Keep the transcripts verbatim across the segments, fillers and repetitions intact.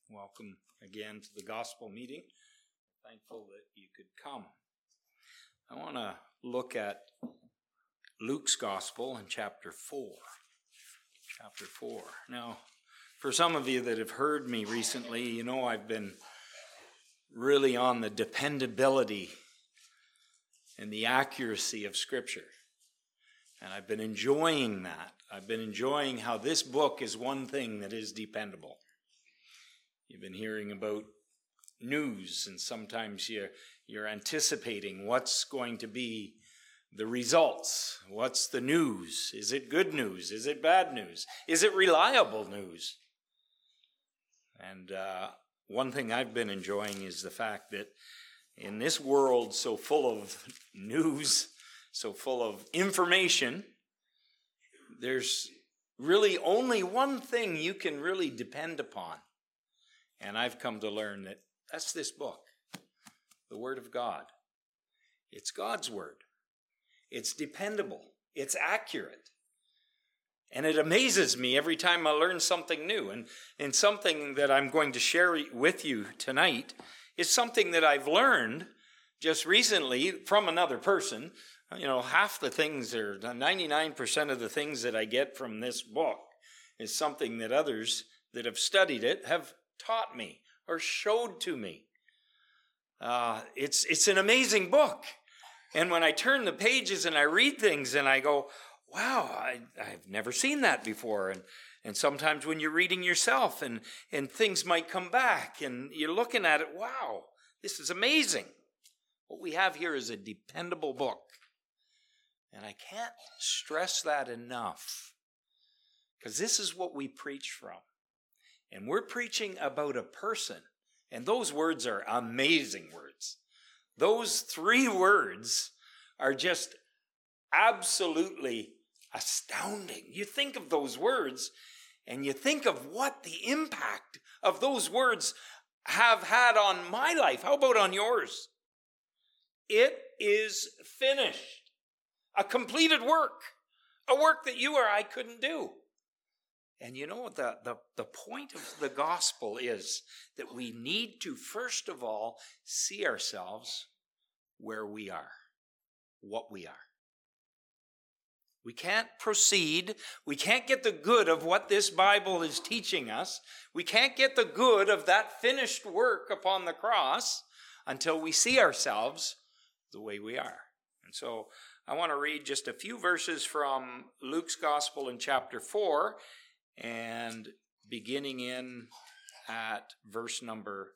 Welcome again to the gospel meeting. Thankful that you could come. I want to look at Luke's gospel in chapter four. Chapter four. Now, for some of you that have heard me recently, you know I've been really on the dependability and the accuracy of Scripture. And I've been enjoying that. I've been enjoying how this book is one thing that is dependable. You've been hearing about news, and sometimes you're, you're anticipating what's going to be the results. What's the news? Is it good news? Is it bad news? Is it reliable news? And uh, one thing I've been enjoying is the fact that in this world so full of news, so full of information, there's really only one thing you can really depend upon. And I've come to learn that that's this book, the Word of God. It's God's Word. It's dependable. It's accurate. And it amazes me every time I learn something new. And, and something that I'm going to share with you tonight is something that I've learned just recently from another person. You know, half the things, or ninety-nine percent of the things that I get from this book is something that others that have studied it have taught me or showed to me. Uh, it's it's an amazing book. And when I turn the pages and I read things and I go, wow, I, I've never seen that before. And and sometimes when you're reading yourself and, and things might come back and you're looking at it, wow, this is amazing. What we have here is a dependable book. And I can't stress that enough, because this is what we preach from. And we're preaching about a person. And those words are amazing words. Those three words are just absolutely astounding. You think of those words and you think of what the impact of those words have had on my life. How about on yours? It is finished. A completed work. A work that you or I couldn't do. And you know, the, the, the point of the gospel is that we need to, first of all, see ourselves where we are, what we are. We can't proceed. We can't get the good of what this Bible is teaching us. We can't get the good of that finished work upon the cross until we see ourselves the way we are. And so I want to read just a few verses from Luke's gospel in chapter four, and beginning in at verse number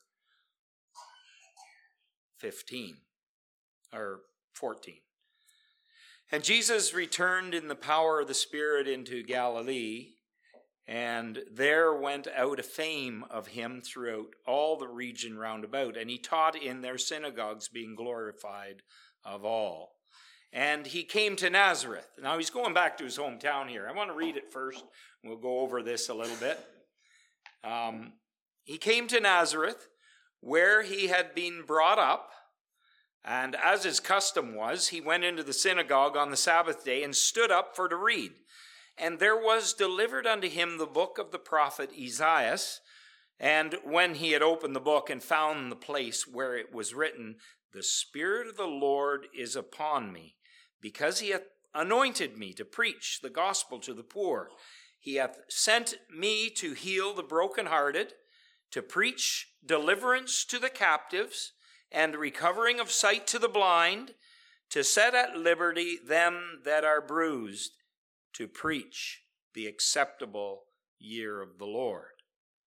fifteen, or fourteen. And Jesus returned in the power of the Spirit into Galilee, and there went out a fame of him throughout all the region round about, and he taught in their synagogues, being glorified of all. And he came to Nazareth. Now he's going back to his hometown here. I want to read it first. We'll go over this a little bit. Um, he came to Nazareth, where he had been brought up. And as his custom was, he went into the synagogue on the Sabbath day and stood up for to read. And there was delivered unto him the book of the prophet Isaiah. And when he had opened the book and found the place where it was written, "The Spirit of the Lord is upon me, because he hath anointed me to preach the gospel to the poor. He hath sent me to heal the brokenhearted, to preach deliverance to the captives, and recovering of sight to the blind, to set at liberty them that are bruised, to preach the acceptable year of the Lord."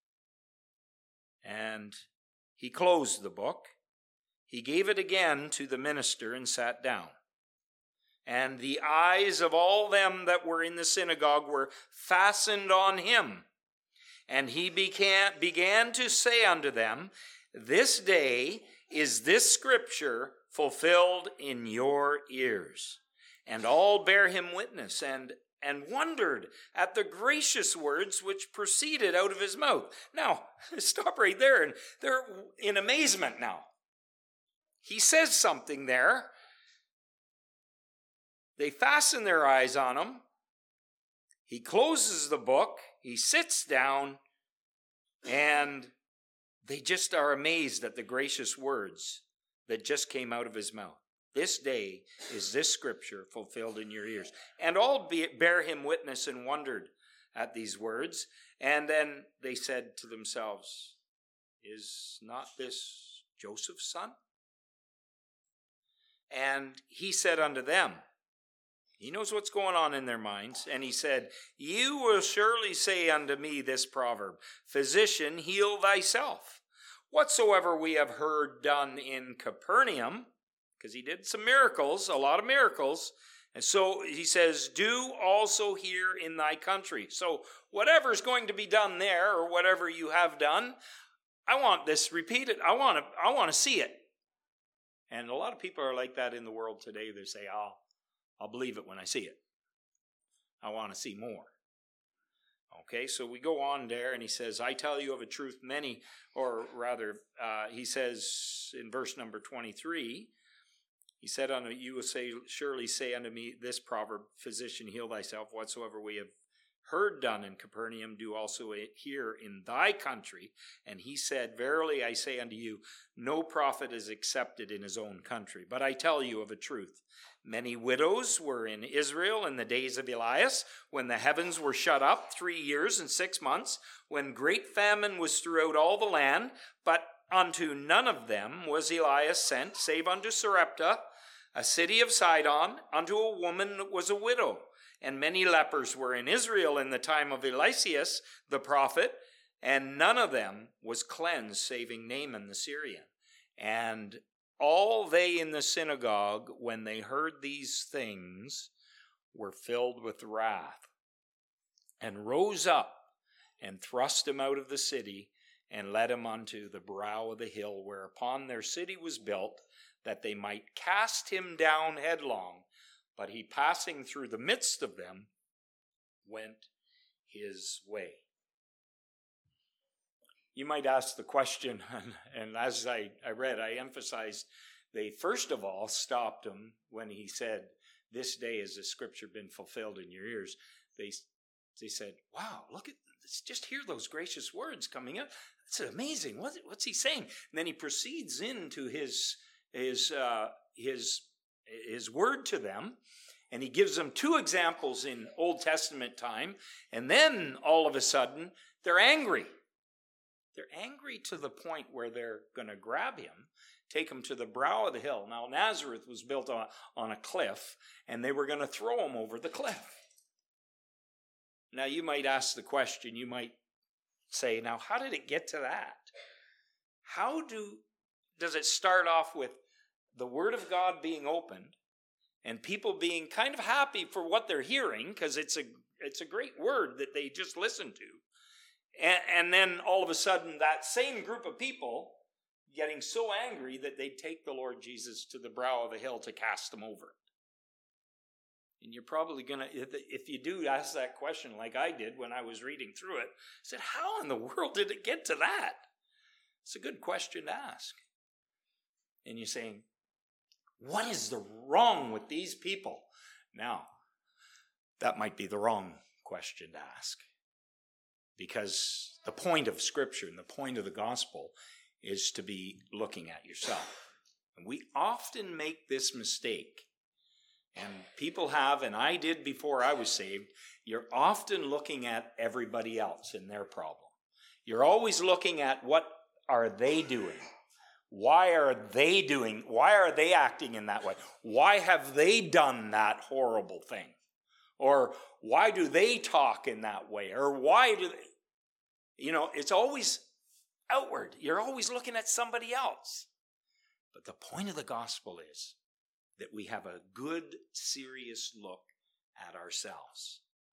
And he closed the book. He gave it again to the minister and sat down. And the eyes of all them that were in the synagogue were fastened on him. And he began, began to say unto them, "This day is this scripture fulfilled in your ears." And all bare him witness, and, and wondered at the gracious words which proceeded out of his mouth. Now, stop right there, and they're in amazement now. He says something there. They fasten their eyes on him. He closes the book. He sits down. And They just are amazed at the gracious words that just came out of his mouth. This day is this scripture fulfilled in your ears. And all be, bear him witness and wondered at these words. And then they said to themselves, is not this Joseph's son? And he said unto them, he knows what's going on in their minds. And he said, you will surely say unto me this proverb, physician, heal thyself. Whatsoever we have heard done in Capernaum, because he did some miracles, a lot of miracles. And so he says, do also here in thy country. So whatever's going to be done there, or whatever you have done, I want this repeated. I want to, I want to see it. And a lot of people are like that in the world today. They say, I'll, I'll believe it when I see it. I want to see more. Okay, so we go on there, and he says, I tell you of a truth, many, or rather, uh, he says in verse number twenty-three, he said unto you will say, surely say unto me this proverb, physician, heal thyself. Whatsoever we have heard done in Capernaum, do also here in thy country. And he said, verily I say unto you, no prophet is accepted in his own country. But I tell you of a truth, many widows were in Israel in the days of Elias, when the heavens were shut up three years and six months, when great famine was throughout all the land, but unto none of them was Elias sent, save unto Sarepta, a city of Sidon, unto a woman that was a widow. And many lepers were in Israel in the time of Eliseus the prophet, and none of them was cleansed, saving Naaman the Syrian. And all they in the synagogue, when they heard these things, were filled with wrath, and rose up, and thrust him out of the city, and led him unto the brow of the hill, whereupon their city was built, that they might cast him down headlong. But he, passing through the midst of them, went his way. You might ask the question, and as I, I read, I emphasized, they first of all stopped him when he said, this day has the scripture been fulfilled in your ears. They, they said, wow, look at this, just hear those gracious words coming up. That's amazing. What, what's he saying? And then he proceeds into his, his, uh, his, his word to them. And he gives them two examples in Old Testament time. And then all of a sudden, they're angry. They're angry to the point where they're going to grab him, take him to the brow of the hill. Now, Nazareth was built on, on a cliff, and they were going to throw him over the cliff. Now, you might ask the question, you might say, now, how did it get to that? How do does it start off with the Word of God being opened, and people being kind of happy for what they're hearing, because it's a it's a great word that they just listened to. And, and then all of a sudden, that same group of people getting so angry that they take the Lord Jesus to the brow of a hill to cast him over it. And you're probably going to, if you do ask that question like I did when I was reading through it, I said, how in the world did it get to that? It's a good question to ask. And you're saying, what is the wrong with these people? Now, that might be the wrong question to ask. Because the point of Scripture and the point of the gospel is to be looking at yourself. And we often make this mistake. And people have, and I did before I was saved, you're often looking at everybody else and their problem. You're always looking at what are they doing? Why are they doing, why are they acting in that way? Why have they done that horrible thing? Or why do they talk in that way? Or why do they, you know, it's always outward. You're always looking at somebody else. But the point of the gospel is that we have a good, serious look at ourselves.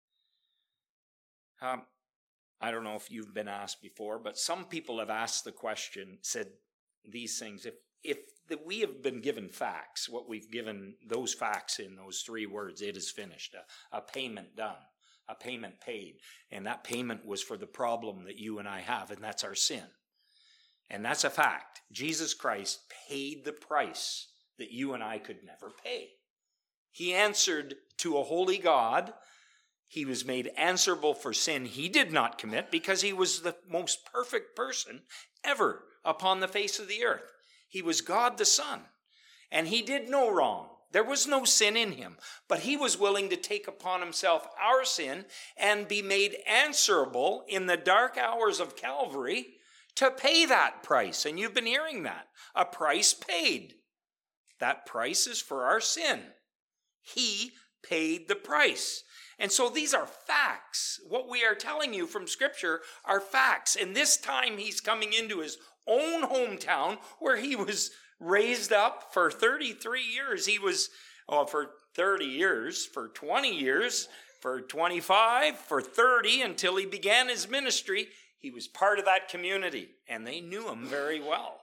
Um, I don't know if you've been asked before, but some people have asked the question, said these things, if if the, we have been given facts, what we've given those facts in those three words, it is finished, a, a payment done, a payment paid, and that payment was for the problem that you and I have, and that's our sin. And that's a fact. Jesus Christ paid the price that you and I could never pay. He answered to a holy God He was made answerable for sin he did not commit because he was the most perfect person ever upon the face of the earth. He was God the Son, and he did no wrong. There was no sin in him, but he was willing to take upon himself our sin and be made answerable in the dark hours of Calvary to pay that price. And you've been hearing that. A price paid. That price is for our sin. He paid the price. And so these are facts. What we are telling you from Scripture are facts. And this time he's coming into his own hometown where he was raised up for thirty-three years. He was, oh, for thirty years, for twenty years, for twenty-five, for thirty, until he began his ministry. He was part of that community, and they knew him very well.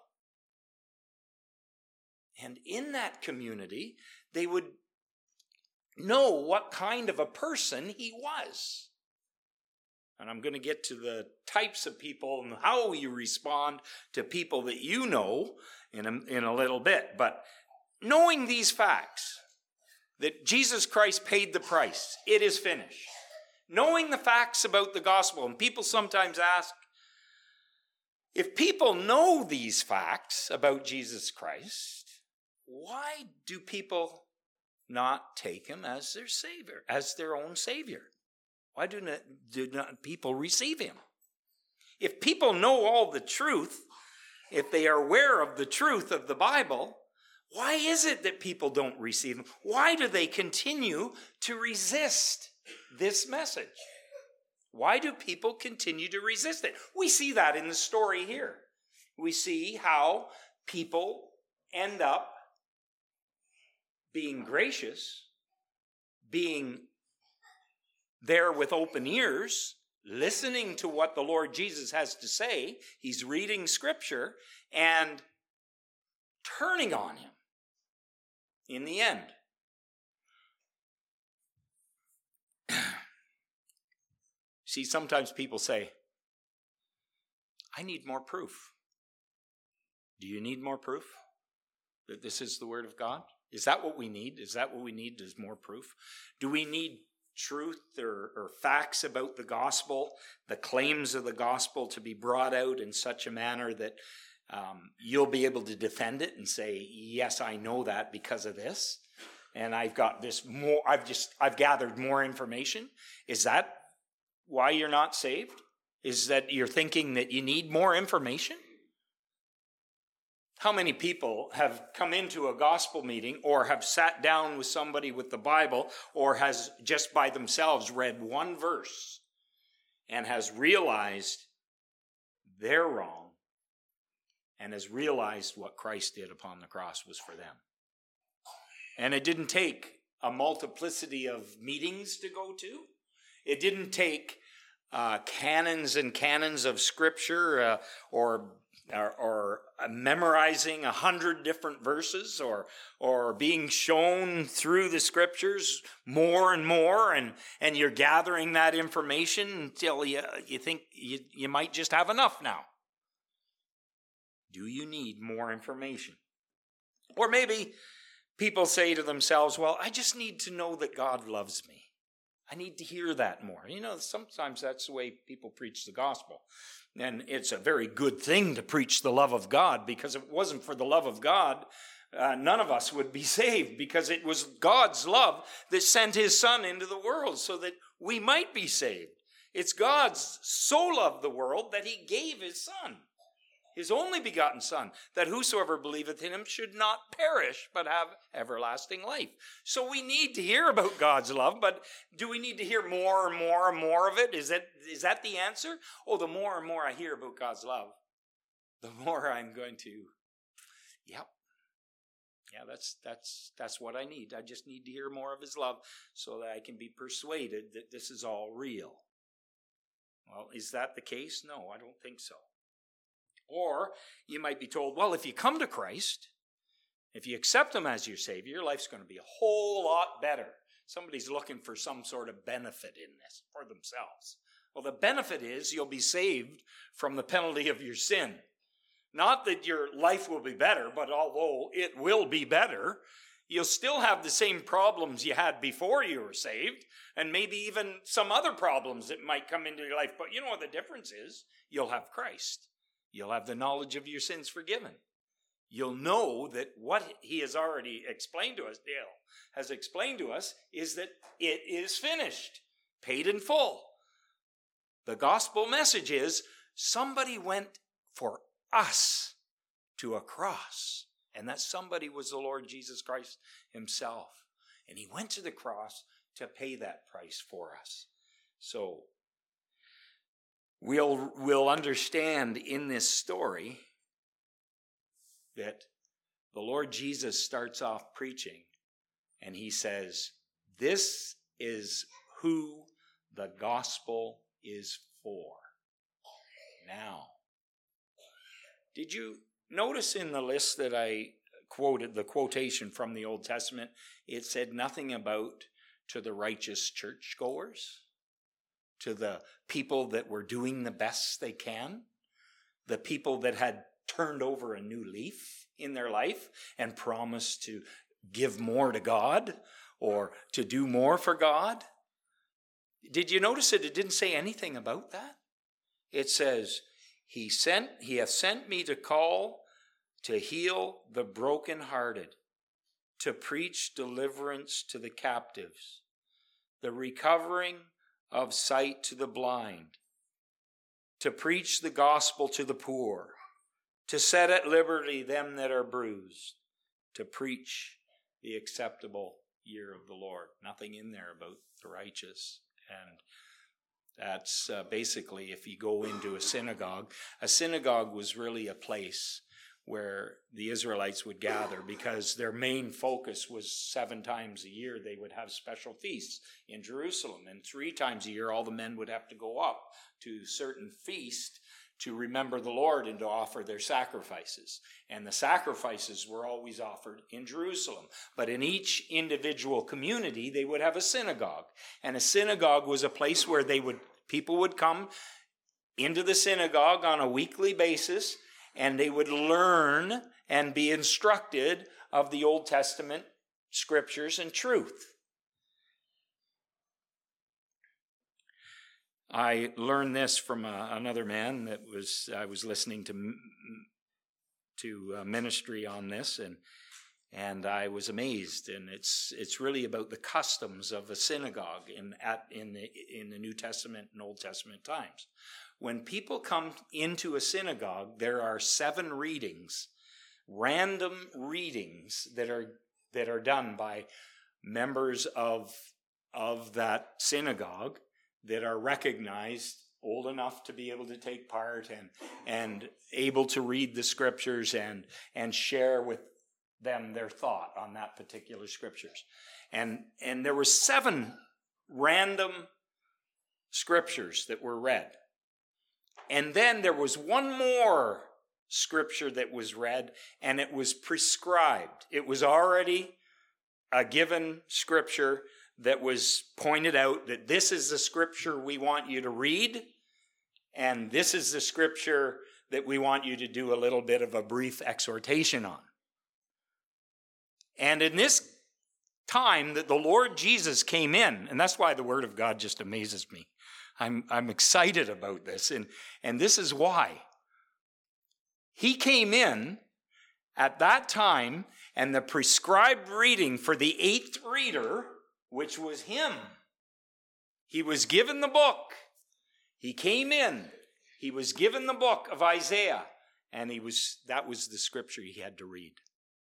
And in that community, they would know what kind of a person he was. And I'm going to get to the types of people and how you respond to people that you know in a, in a little bit. But knowing these facts, that Jesus Christ paid the price, it is finished. Knowing the facts about the gospel, and people sometimes ask, if people know these facts about Jesus Christ, why do people not take him as their Savior, as their own Savior? Why do not, do not people receive him? If people know all the truth, if they are aware of the truth of the Bible, why is it that people don't receive him? Why do they continue to resist this message? Why do people continue to resist it? We see that in the story here. We see how people end up being gracious, being there with open ears, listening to what the Lord Jesus has to say. He's reading Scripture and turning on him in the end. See, sometimes people say, I need more proof. Do you need more proof that this is the Word of God? Is that what we need? Is that what we need, is more proof? Do we need truth or, or facts about the gospel, the claims of the gospel to be brought out in such a manner that um, you'll be able to defend it and say, yes, I know that because of this, and I've got this more, I've just, I've gathered more information? Is that why you're not saved? Is that you're thinking that you need more information? How many people have come into a gospel meeting or have sat down with somebody with the Bible or has just by themselves read one verse and has realized they're wrong and has realized what Christ did upon the cross was for them? And it didn't take a multiplicity of meetings to go to. It didn't take uh, canons and canons of Scripture uh, or Or, or memorizing a hundred different verses, or or being shown through the Scriptures more and more, and, and you're gathering that information until you, you think you, you might just have enough now. Do you need more information? Or maybe people say to themselves, well, I just need to know that God loves me. I need to hear that more. You know, sometimes that's the way people preach the gospel. And it's a very good thing to preach the love of God, because if it wasn't for the love of God, uh, none of us would be saved, because it was God's love that sent his Son into the world so that we might be saved. It's God's so loved the world that he gave his Son, his only begotten Son, that whosoever believeth in him should not perish, but have everlasting life. So we need to hear about God's love, but do we need to hear more and more and more of it? Is that, is that the answer? Oh, the more and more I hear about God's love, the more I'm going to, yep. Yeah, that's, that's, that's what I need. I just need to hear more of his love so that I can be persuaded that this is all real. Well, is that the case? No, I don't think so. Or you might be told, well, if you come to Christ, if you accept him as your Savior, your life's going to be a whole lot better. Somebody's looking for some sort of benefit in this for themselves. Well, the benefit is you'll be saved from the penalty of your sin. Not that your life will be better, but although it will be better, You'll still have the same problems you had before you were saved, and maybe even some other problems that might come into your life. But you know what the difference is? You'll have Christ. You'll have the knowledge of your sins forgiven. You'll know that what he has already explained to us, Dale has explained to us, is that it is finished, paid in full. The gospel message is somebody went for us to a cross. And that somebody was the Lord Jesus Christ himself. And he went to the cross to pay that price for us. So we'll, we'll understand in this story that the Lord Jesus starts off preaching and he says, this is who the gospel is for. Now, did you notice in the list that I quoted, the quotation from the Old Testament, it said nothing about to the righteous churchgoers, to the people that were doing the best they can, the people that had turned over a new leaf in their life and promised to give more to God or to do more for God. Did you notice that it didn't say anything about that? It says, He sent, he hath sent me to call, to heal the brokenhearted, to preach deliverance to the captives, the recovering of sight to the blind, to preach the gospel to the poor, to set at liberty them that are bruised, to preach the acceptable year of the Lord. Nothing in there about the righteous. And that's uh, basically, if you go into a synagogue, a synagogue was really a place where the Israelites would gather because their main focus was seven times a year they would have special feasts in Jerusalem. And three times a year all the men would have to go up to a certain feast to remember the Lord and to offer their sacrifices. And the sacrifices were always offered in Jerusalem. But in each individual community, they would have a synagogue. And a synagogue was a place where they would people would come into the synagogue on a weekly basis, and they would learn and be instructed of the Old Testament scriptures and truth. I learned this from a, another man that was I was listening to to uh, ministry on this, and and I was amazed. And it's it's really about the customs of a synagogue in at in the in the New Testament and Old Testament times. When people come into a synagogue, there are seven readings, random readings that are that are done by members of of that synagogue that are recognized, old enough to be able to take part and and able to read the scriptures and and share with them their thought on that particular scriptures. And and there were seven random scriptures that were read. And then there was one more scripture that was read, and it was prescribed. It was already a given scripture that was pointed out that this is the scripture we want you to read, and this is the scripture that we want you to do a little bit of a brief exhortation on. And in this time that the Lord Jesus came in, and that's why the Word of God just amazes me. I'm, I'm excited about this, and, and this is why. He came in at that time, and the prescribed reading for the eighth reader, which was him. He was given the book. He came in. He was given the book of Isaiah, and he was that was the scripture he had to read.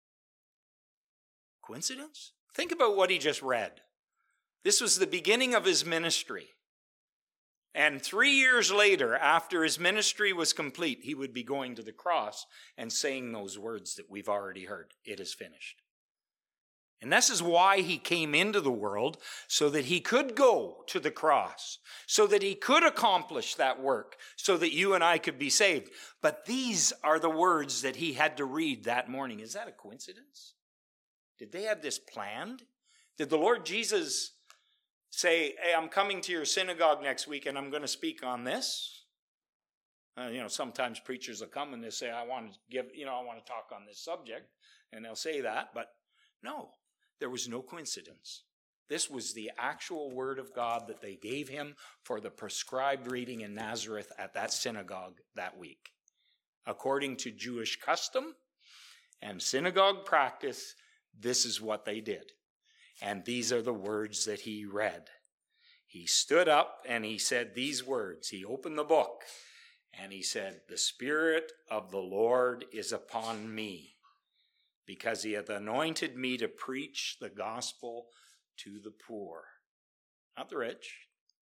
Coincidence? Think about what he just read. This was the beginning of his ministry. And three years later, after his ministry was complete, he would be going to the cross and saying those words that we've already heard. It is finished. And this is why he came into the world, so that he could go to the cross, so that he could accomplish that work, so that you and I could be saved. But these are the words that he had to read that morning. Is that a coincidence? Did they have this planned? Did the Lord Jesus say, hey, I'm coming to your synagogue next week and I'm going to speak on this? Uh, you know, sometimes preachers will come and they say, I want to give, you know, I want to talk on this subject, and they'll say that, but no. There was no coincidence. This was the actual word of God that they gave him for the prescribed reading in Nazareth at that synagogue that week. According to Jewish custom and synagogue practice, this is what they did. And these are the words that he read. He stood up and he said these words. He opened the book and he said, "The Spirit of the Lord is upon me, because he hath anointed me to preach the gospel to the poor," not the rich.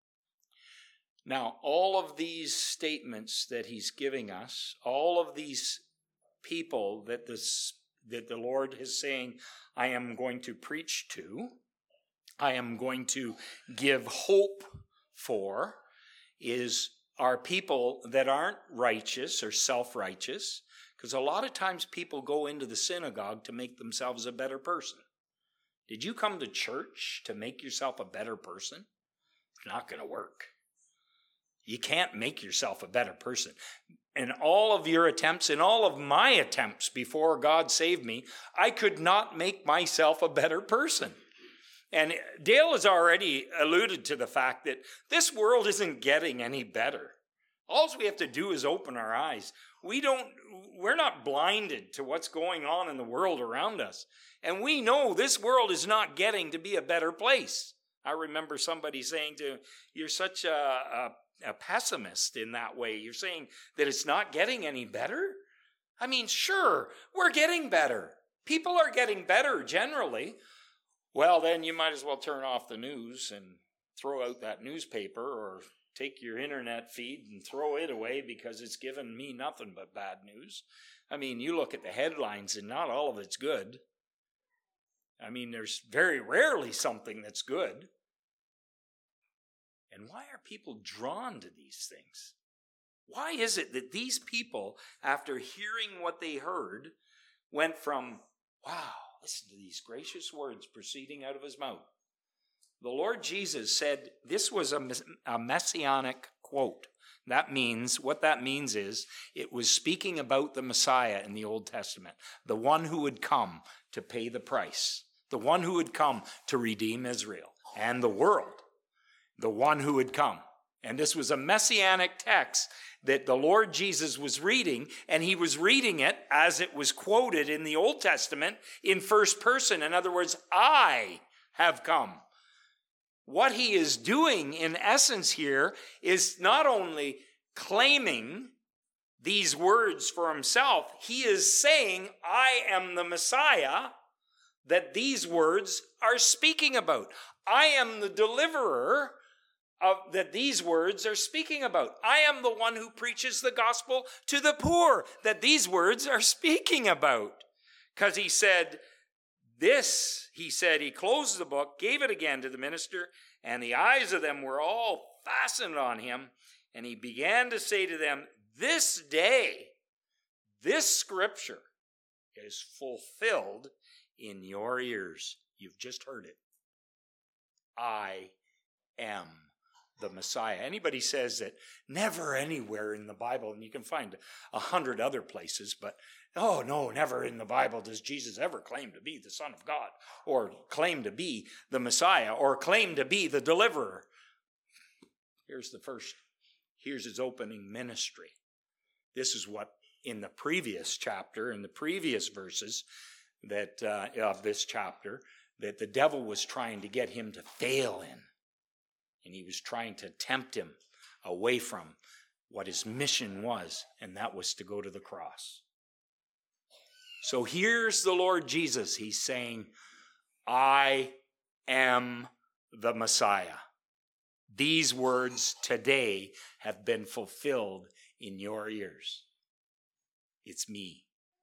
Now, all of these statements that he's giving us, all of these people that this that the Lord is saying, I am going to preach to, I am going to give hope for, is are people that aren't righteous or self-righteous, because a lot of times people go into the synagogue to make themselves a better person. Did you come to church to make yourself a better person? It's not going to work. You can't make yourself a better person. In all of your attempts, in all of my attempts before God saved me, I could not make myself a better person. And Dale has already alluded to the fact that this world isn't getting any better. All we have to do is open our eyes. We don't, we're not blinded to what's going on in the world around us. And we know this world is not getting to be a better place. I remember somebody saying to, you're such a, a a pessimist in that way. You're saying that it's not getting any better? I mean, sure, we're getting better. People are getting better generally. Well, then you might as well turn off the news and throw out that newspaper, or take your internet feed and throw it away because it's given me nothing but bad news. I mean, you look at the headlines and not all of it's good. I mean, there's very rarely something that's good. And why are people drawn to these things? Why is it that these people, after hearing what they heard, went from, wow, listen to these gracious words proceeding out of his mouth. The Lord Jesus said this was a, a messianic quote. That means, what that means is, it was speaking about the Messiah in the Old Testament, the one who would come to pay the price, the one who would come to redeem Israel and the world. The one who would come. And this was a messianic text that the Lord Jesus was reading, and he was reading it as it was quoted in the Old Testament in first person. In other words, I have come. What he is doing in essence here is not only claiming these words for himself, he is saying, I am the Messiah that these words are speaking about. I am the deliverer Of, that these words are speaking about. I am the one who preaches the gospel to the poor that these words are speaking about. Because he said, this, he said, he closed the book, gave it again to the minister, and the eyes of them were all fastened on him. And he began to say to them, this day, this scripture is fulfilled in your ears. You've just heard it. I am the Messiah. Anybody says that never anywhere in the Bible, and you can find a hundred other places, but oh no, never in the Bible does Jesus ever claim to be the Son of God, or claim to be the Messiah, or claim to be the deliverer. Here's the first, here's his opening ministry. This is what in the previous chapter, in the previous verses that uh, of this chapter, that the devil was trying to get him to fail in. And he was trying to tempt him away from what his mission was, and that was to go to the cross. So here's the Lord Jesus. He's saying, I am the Messiah. These words today have been fulfilled in your ears. It's me.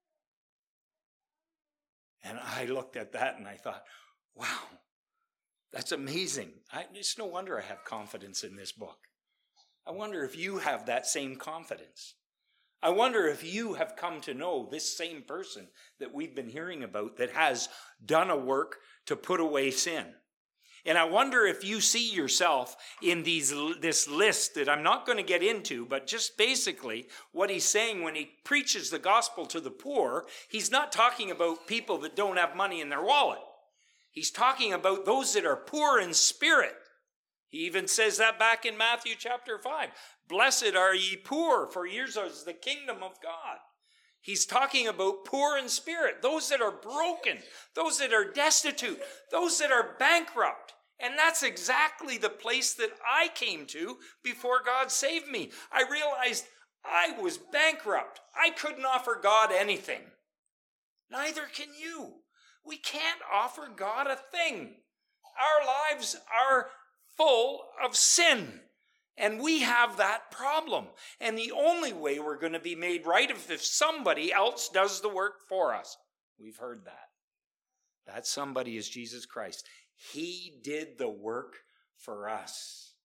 And I looked at that and I thought, wow. That's amazing. I, it's no wonder I have confidence in this book. I wonder if you have that same confidence. I wonder if you have come to know this same person that we've been hearing about that has done a work to put away sin. And I wonder if you see yourself in these this list that I'm not going to get into, but just basically what he's saying when he preaches the gospel to the poor, he's not talking about people that don't have money in their wallet. He's talking about those that are poor in spirit. He even says that back in Matthew chapter five. Blessed are ye poor, for yours is the kingdom of God. He's talking about poor in spirit, those that are broken, those that are destitute, those that are bankrupt. And that's exactly the place that I came to before God saved me. I realized I was bankrupt. I couldn't offer God anything. Neither can you. We can't offer God a thing. Our lives are full of sin. And we have that problem. And the only way we're going to be made right is if somebody else does the work for us. We've heard that. That somebody is Jesus Christ. He did the work for us.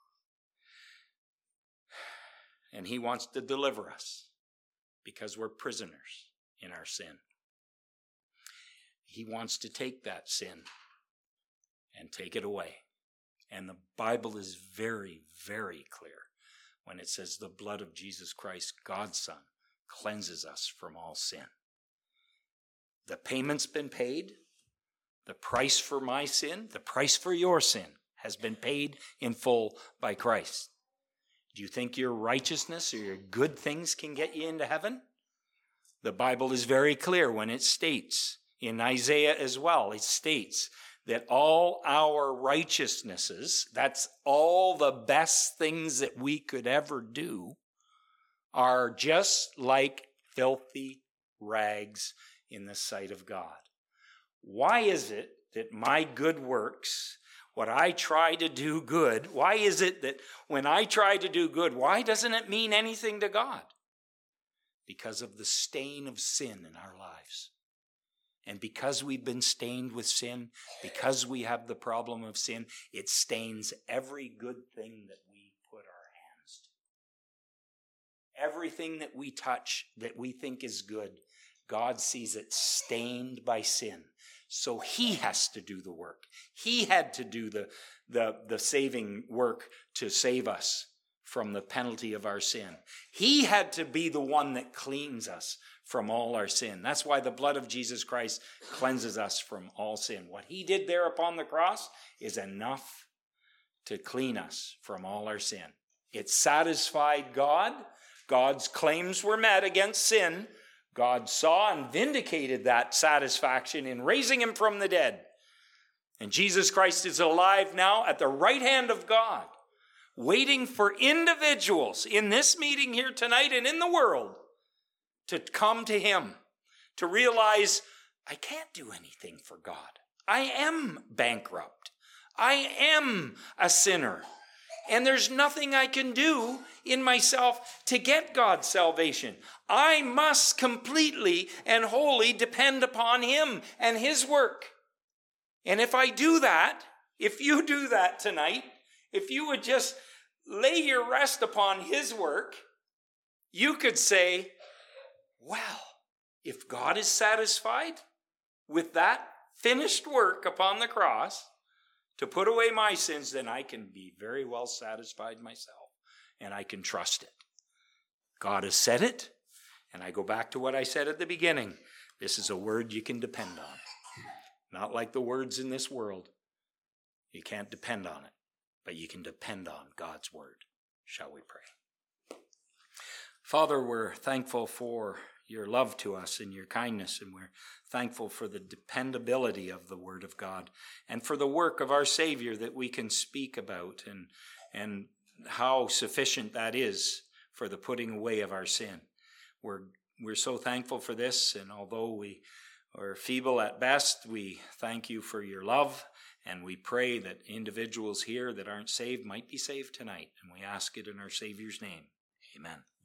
And he wants to deliver us because we're prisoners in our sin. He wants to take that sin and take it away. And the Bible is very, very clear when it says the blood of Jesus Christ, God's Son, cleanses us from all sin. The payment's been paid. The price for my sin, the price for your sin, has been paid in full by Christ. Do you think your righteousness or your good things can get you into heaven? The Bible is very clear when it states, in Isaiah as well, it states that all our righteousnesses, that's all the best things that we could ever do, are just like filthy rags in the sight of God. Why is it that my good works, what I try to do good, why is it that when I try to do good, why doesn't it mean anything to God? Because of the stain of sin in our lives. And because we've been stained with sin, because we have the problem of sin, it stains every good thing that we put our hands to. Everything that we touch that we think is good, God sees it stained by sin. So he has to do the work. He had to do the, the, the saving work to save us from the penalty of our sin. He had to be the one that cleans us from all our sin. That's why the blood of Jesus Christ cleanses us from all sin. What he did there upon the cross is enough to clean us from all our sin. It satisfied God. God's claims were met against sin. God saw and vindicated that satisfaction in raising him from the dead. And Jesus Christ is alive now at the right hand of God, waiting for individuals in this meeting here tonight and in the world to come to him, to realize, I can't do anything for God. I am bankrupt. I am a sinner. And there's nothing I can do in myself to get God's salvation. I must completely and wholly depend upon him and his work. And if I do that, if you do that tonight, if you would just lay your rest upon his work, you could say, well, if God is satisfied with that finished work upon the cross to put away my sins, then I can be very well satisfied myself, and I can trust it. God has said it, and I go back to what I said at the beginning. This is a word you can depend on. Not like the words in this world. You can't depend on it, but you can depend on God's word. Shall we pray? Father, we're thankful for your love to us and your kindness, and we're thankful for the dependability of the Word of God and for the work of our Savior that we can speak about, and, and how sufficient that is for the putting away of our sin. We're, we're so thankful for this, and although we are feeble at best, we thank you for your love, and we pray that individuals here that aren't saved might be saved tonight, and we ask it in our Savior's name. Amen.